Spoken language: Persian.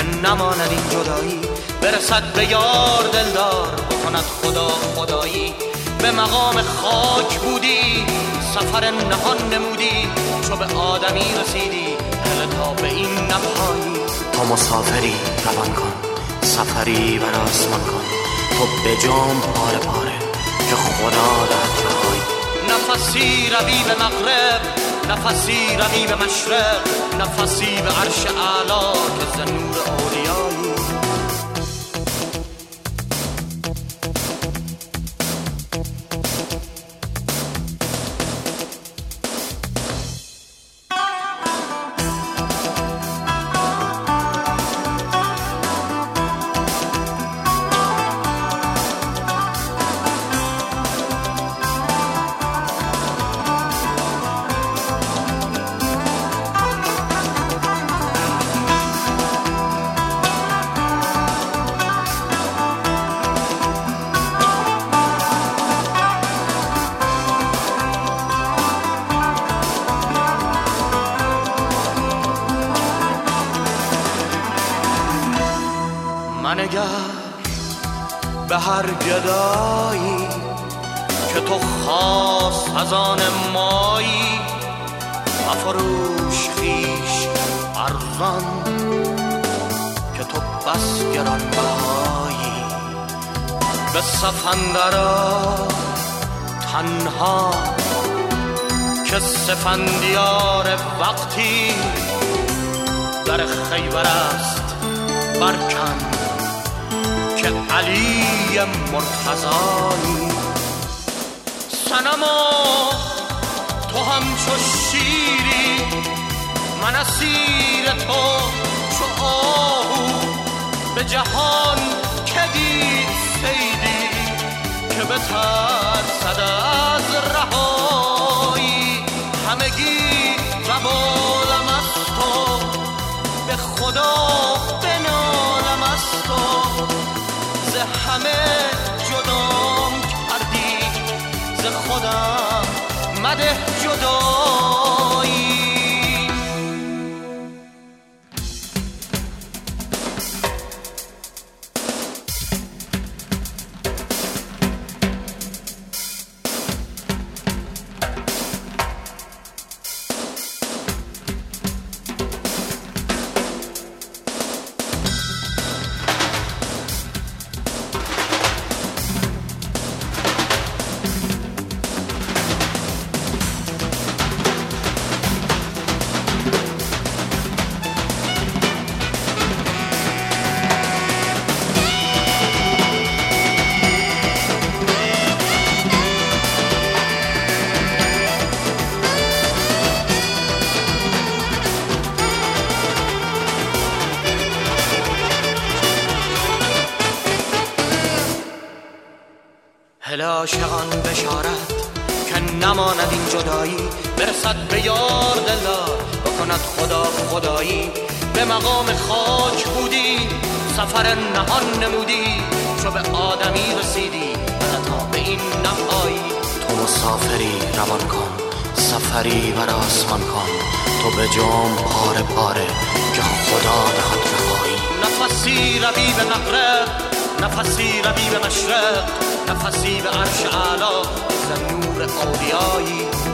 که نماند این جدایی، برسد به یار دلدار بکند خدا خدایی. به مقام خاک بودی سفر نهان نمودی، چو به آدمی رسیدی هله تا به این نپایی. تو مسافری روان کن، سفری بر آسمان کن، تو به جام پاره پاره که خدا دهد رهایی. نفسی روی به مغرب، نفسی روی به مشرق، نفسی به عرش اعلا که ز نور اولیایی. منگر به هر گدایی که تو خاص از آن مایی، مفروش خیش ارزان که تو بس گران بهایی. به صف اندرآ تنها که سفندیار وقتی در خیبر است برکن که علی مرتضایی. صنما تو همچو شیری، من اسیر تو چو آهو. به جهان که دید صیدی که بترسد از رهایی. همگی وبالم از تو، به خدا بنالم از تو. ز همه جدام کردی، ز خودم مده جدایی. هله عاشقان بشارت که نماند این جدایی، برسد به یار دلدار بکند خدا خدایی. به مقام خاک بودی سفر نهان نمودی، چو به آدمی رسیدی هله تا به این نپایی. تو مسافری روان کن، سفری بر آسمان کن، تو به جام پاره پاره که خدا دهد رهایی. نفسی روی به مغرب، نفسی روی به مشرق، نفسی به عرش اعلا ز نور اولیایی.